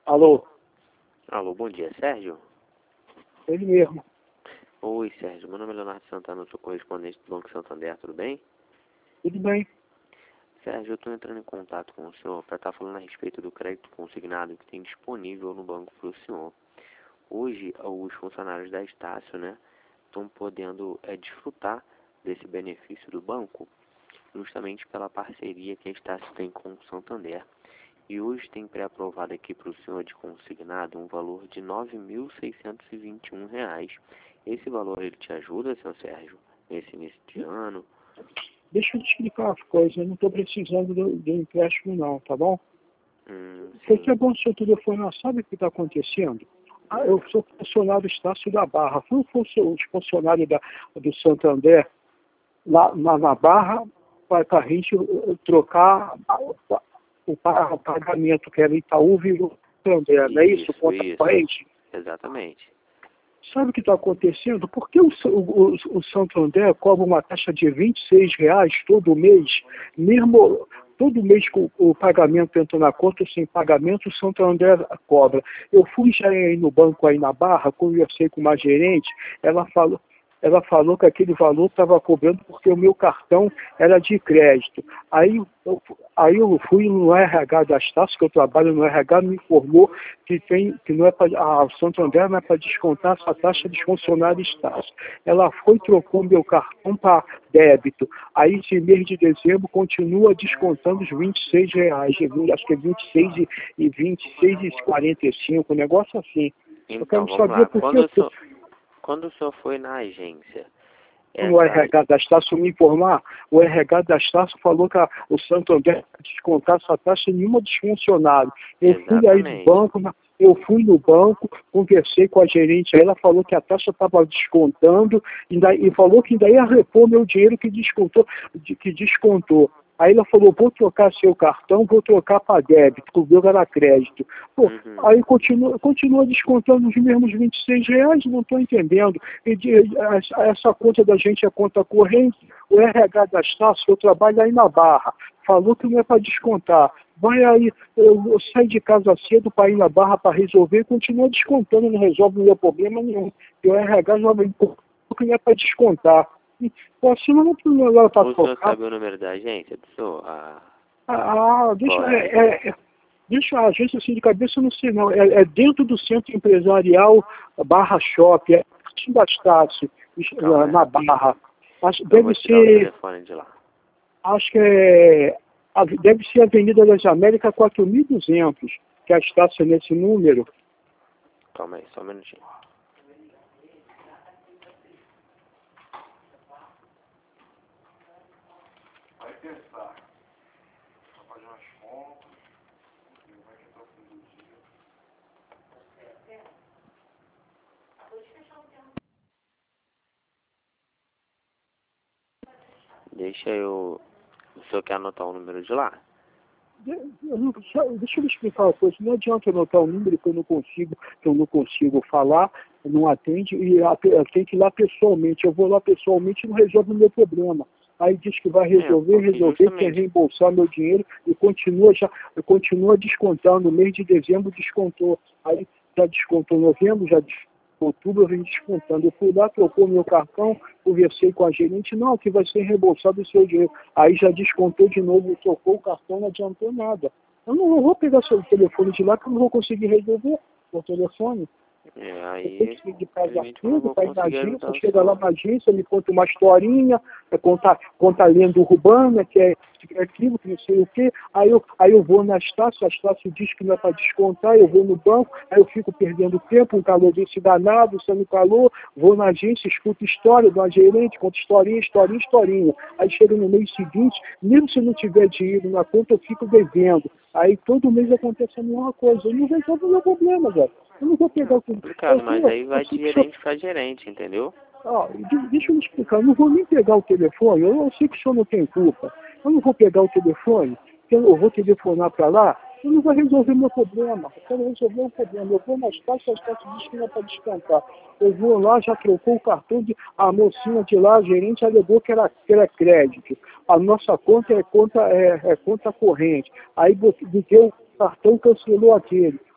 Alô, Alô, bom dia, Sérgio? ele mesmo. Oi, Sérgio. Meu nome é Leonardo Santana, eu sou correspondente do Banco Santander, tudo bem? Tudo bem? Sérgio, eu estou entrando em contato com o senhor para estar falando a respeito do crédito consignado que tem disponível no banco para o senhor. Hoje, os funcionários da Estácio, né, estão podendo desfrutar desse benefício do banco, justamente pela parceria que a Estácio tem com o Santander. E hoje tem pré-aprovado aqui para o senhor de consignado um valor de R$ 9.621. Esse valor ele te ajuda, seu Sérgio, nesse início de ano? Deixa eu te explicar uma coisa, eu não estou precisando do empréstimo não, tá bom? Porque Sim. é bom o seu telefone, sabe o que está acontecendo? Eu sou funcionário do Estácio da Barra, fui funcionário do Santander lá na Barra para a gente trocar o pagamento que era Itaú virou Santander, não é isso? Conta corrente? Exatamente. Sabe o que está acontecendo? Por que o Santander cobra uma taxa de R$ 26 todo mês, mesmo todo mês com o pagamento entra na conta, sem pagamento, o Santander cobra. Eu fui já aí no banco aí na Barra, conversei com uma gerente, ela falou que aquele valor estava cobrando porque o meu cartão era de crédito. Aí eu fui no RH da Estácio, que eu trabalho no RH, me informou que não é a Santander não é para descontar essa taxa dos funcionários Estácio. Ela foi e trocou meu cartão para débito. Aí esse mês de dezembro continua descontando os R$ 26, acho que é 26 e 26 e 45, um negócio assim. Eu Então, quero vamos saber lá. por que Quando o senhor foi na agência, o RH da Estácio me informar, o RH da Estácio falou que o Santander vai descontar essa taxa em nenhuma dos funcionários. Eu fui no banco, conversei com a gerente, aí ela falou que a taxa estava descontando e falou que ainda ia repor meu dinheiro que descontou. Aí ela falou, vou trocar seu cartão, vou trocar para débito, que o meu era crédito. Aí continua descontando os mesmos R$ 26, não estou entendendo. Essa conta da gente é conta corrente, o RH da Estácio, eu trabalho aí na Barra, falou que não é para descontar. Vai aí, eu saio de casa cedo para ir na Barra para resolver e continua descontando, não resolve o meu problema nenhum. E o RH já me informou que não é para descontar. Assim não é melhor para o senhor sabe o número da agência do senhor? Deixa a agência assim de cabeça, eu não sei não. É dentro do centro empresarial Barra Shopping, é pertinho da Estácio, na Barra. Deve ser. O telefone de lá. Acho que deve ser a Avenida das Américas 4.200, que é a Estácio nesse número. Calma aí, só um minutinho. Vai pensar. Vai fazer umas contas. Vai tentar o fim do dia. Deixa eu... O senhor quer anotar o número de lá? Deixa eu me explicar uma coisa. Não adianta eu anotar um número que eu não consigo falar, não atende, e eu tenho que ir lá pessoalmente. Eu vou lá pessoalmente e não resolve o meu problema. Aí diz que vai resolver, quer reembolsar meu dinheiro e continua descontando. No mês de dezembro descontou. Aí já descontou novembro, já descontou outubro, eu vim descontando. Eu fui lá, trocou meu cartão, conversei com a gerente, não, que vai ser reembolsado o seu dinheiro. Aí já descontou de novo, trocou o cartão, não adiantou nada. Eu não vou pegar seu telefone de lá, que eu não vou conseguir resolver o telefone. Aí, eu tenho que ir de casa tudo, para ir na agência, chega senhor. lá na agência, me conta uma historinha, conta a lenda urbana, que é aquilo, que não sei o quê. Aí eu vou na Estácio, a Estácio diz que não é para descontar, eu vou no banco, aí eu fico perdendo tempo, um calor desse danado, sendo calor, vou na agência, escuto história de uma gerente, conto historinha. Aí chega no mês seguinte, mesmo se não tiver dinheiro na conta, eu fico devendo. Aí todo mês acontece a mesma coisa. Eu não resolvo o meu problema, velho. Eu não vou pegar o complicado, mas aí vai de gerente para gerente, entendeu? Deixa eu me explicar, eu não vou nem pegar o telefone, eu sei que o senhor não tem culpa. Eu não vou pegar o telefone, eu vou telefonar para lá, eu não vou resolver meu problema. Eu quero resolver o problema. Eu vou na Estácio, a Estácio diz que não é para descontar. Eu vou lá, já trocou o cartão, a mocinha de lá, a gerente, alegou que era crédito. A nossa conta é conta corrente. Aí botei o cartão, cancelou aquele.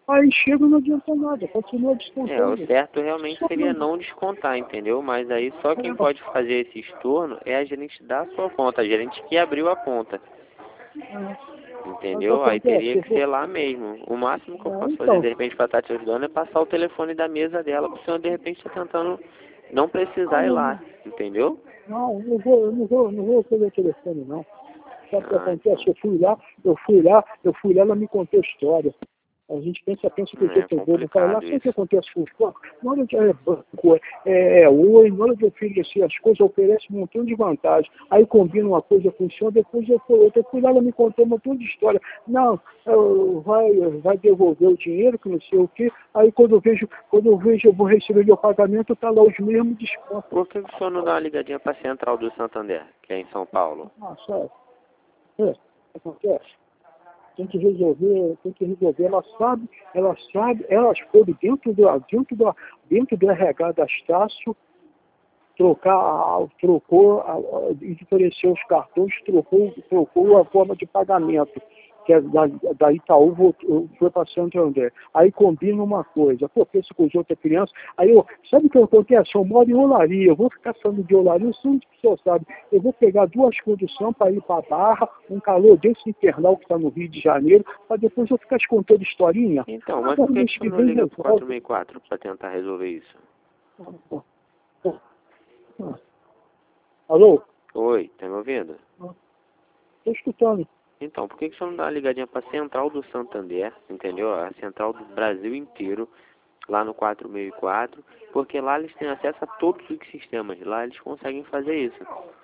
Aí chega e não adianta nada, continua descontando. O certo realmente seria não descontar, entendeu? Mas aí só quem pode fazer esse estorno é a gerente da sua conta, a gerente que abriu a conta. Entendeu? Aí teria que ser lá mesmo. O máximo que eu posso fazer, de repente, para estar te ajudando, é passar o telefone da mesa dela, para o senhor, de repente, estar tentando não precisar ir lá, entendeu? Não, não vou fazer o telefone, não. Sabe o que acontece? Eu fui lá, ela me contou a história. A gente pensa que o que eu vou falar lá, sabe o que acontece com os bancos? Na hora de banco, oi, na hora de oferecer as coisas, oferece um montão de vantagem. Aí combina uma coisa com o senhor, depois eu fui lá, ela me contou um montão de história. Não, vai devolver o dinheiro, que não sei o quê. Aí quando eu vejo, eu vou receber meu pagamento, tá lá os mesmos descontos. Por que o senhor não dá uma ligadinha para a Central do Santander, que é em São Paulo? Ah, sabe? Acontece. Tem que resolver, elas foram dentro do RH da Estácio, ofereceu os cartões, trocou a forma de pagamento, que é da Itaú, foi para Santander. Aí combina uma coisa, pensa com os outras crianças, aí sabe o que acontece? Eu moro em Olaria, eu vou ficar falando de Olaria, o senhor sabe, eu vou pegar 2 conduções para ir para a Barra, um calor desse infernal que está no Rio de Janeiro, para depois eu ficar te contando historinha. Então, mas por que você não liga para o 464 para tentar resolver isso? Alô? Oi, tá me ouvindo? Estou escutando. Então, por que você não dá uma ligadinha para a Central do Santander, entendeu? A Central do Brasil inteiro, lá no 464, porque lá eles têm acesso a todos os sistemas, lá eles conseguem fazer isso.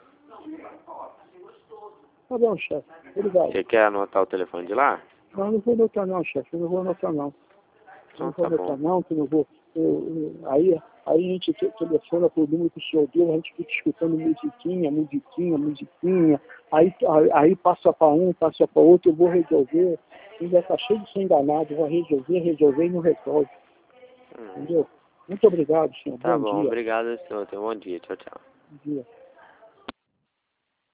Tá bom, chefe. Obrigado. Você quer anotar o telefone de lá? Não vou anotar não, chefe. Não vou anotar não. Então, tá bom. Que não vou. Aí a gente telefona pro número que o senhor deu, a gente fica escutando musiquinha. Aí passa para um, passa para outro, eu vou resolver. Ainda tá cheio de ser enganado, vou resolver e não resolve. Entendeu? Muito obrigado, senhor. Tá bom, obrigado, senhor. Tenha um bom dia. Tchau, tchau. Bom dia.